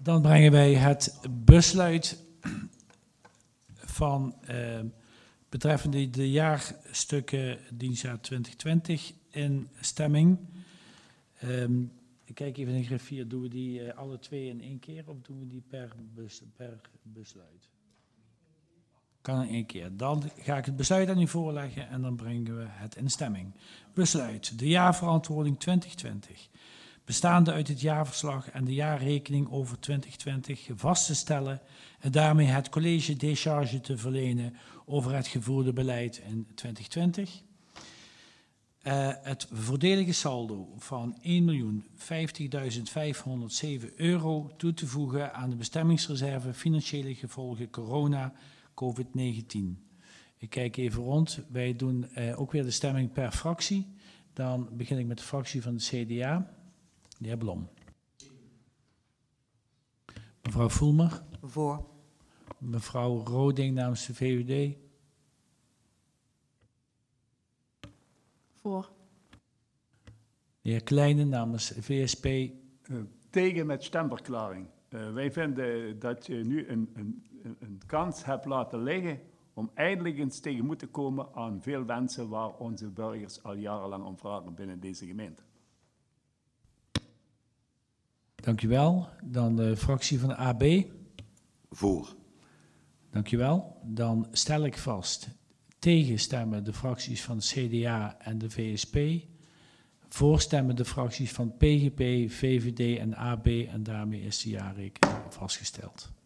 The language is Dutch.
Dan brengen wij het besluit van betreffende de jaarstukken dienstjaar 2020 in stemming. Ik kijk even in de griffier, doen we die alle twee in één keer of doen we die per besluit? Kan in één keer. Dan ga ik het besluit aan u voorleggen en dan brengen we het in stemming. Besluit. De jaarverantwoording 2020. Bestaande uit het jaarverslag en de jaarrekening over 2020 vast te stellen en daarmee het college décharge te verlenen over het gevoerde beleid in 2020. Het voordelige saldo van €1.050.507 toe te voegen aan de bestemmingsreserve financiële gevolgen corona COVID-19. Ik kijk even rond. Wij doen ook weer de stemming per fractie. Dan begin ik met de fractie van de CDA. De heer Blom. Mevrouw Voelmer. Voor. Mevrouw Roding namens de VVD. Voor. De heer Kleine namens VSP. Tegen met stemverklaring. Wij vinden dat je nu een kans hebt laten liggen om eindelijk eens tegemoet te komen aan veel wensen waar onze burgers al jarenlang om vragen binnen deze gemeente. Dank u wel. Dan de fractie van de AB. Voor. Dank u wel. Dan stel ik vast tegenstemmen de fracties van CDA en de VSP. Voorstemmen de fracties van PGP, VVD en AB en daarmee is de jaarrekening vastgesteld.